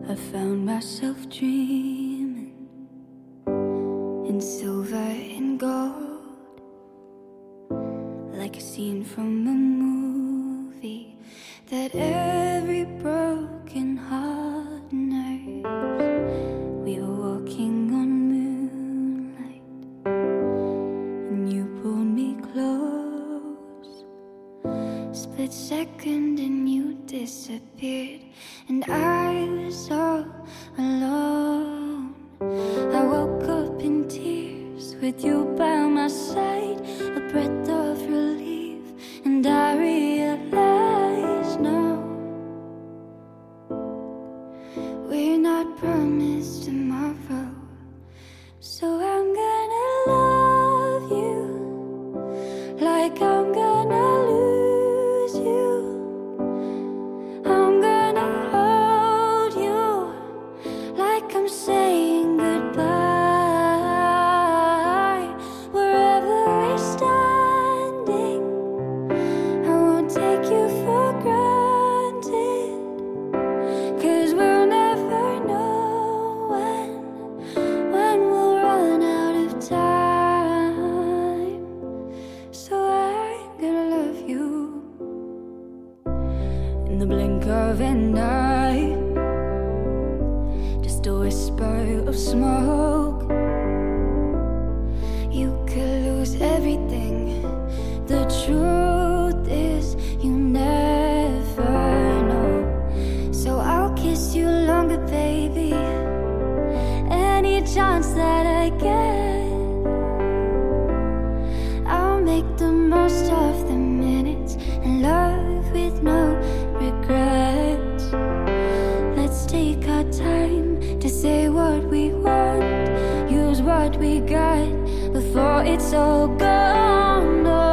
I found myself dreaming in silver and gold, like a scene from a movie that every broken heart knows. We were walking on moonlight and you pulled me close. Split second and you disappeared, and I was all alone. I woke up in tears with you by my side, a breath of relief, and I realized no, we're not promised tomorrow. So I'm gonna love you like I'm gonna lose you. I'm gonna hold you like I'm saying goodbye. Wherever we're standing, I won't take you for granted, 'cause we'll never know when we'll run out of time. So I'm gonna love you in the blink of an eye, just a whisper of smoke. You could lose everything. The truth is you never know. So I'll kiss you longer, baby, any chance that I get. I'll make the most of the minutes and love with no regrets. Let's take our time to say what we want, use what we got before it's all gone. No,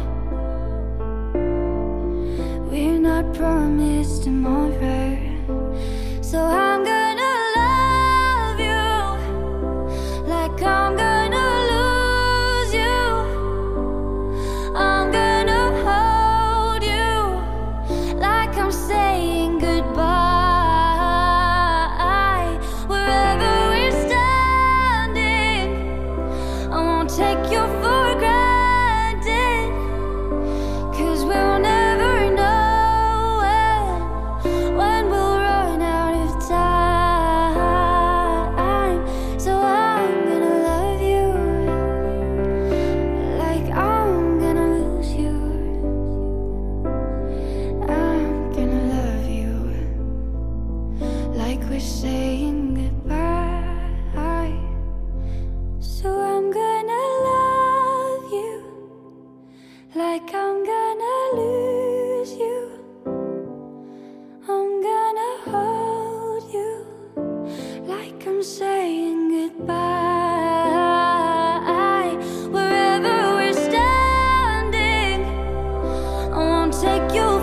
we're not promised tomorrow. So I'm gonna love you like I'm gonna lose you. I'm gonna hold you like I'm saying goodbye. Wherever we're standing, I won't take you for granted, 'cause we'll never know when we'll run out of time. So I'm gonna love you like I'm gonna lose you. I'm gonna love you like we're saying goodbye. So I'm gonna love you like I'm gonna lose you. I'm gonna hold you like I'm saying goodbye. Wherever we're standing, I won't take you